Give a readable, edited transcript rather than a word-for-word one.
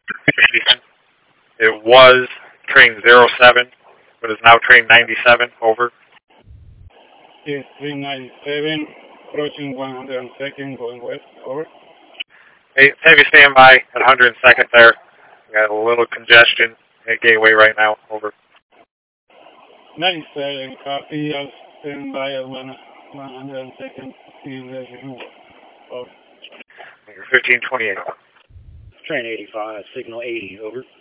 It was train 07, but is now train 97. Over. Yes, train 97, approaching 102nd, going west. Over. Hey, heavy standby at 102nd there. We got a little congestion at Gateway right now. Over. 97, copy. I'll stand by at 102nd. Over. 1528. Train 85, signal 80, over.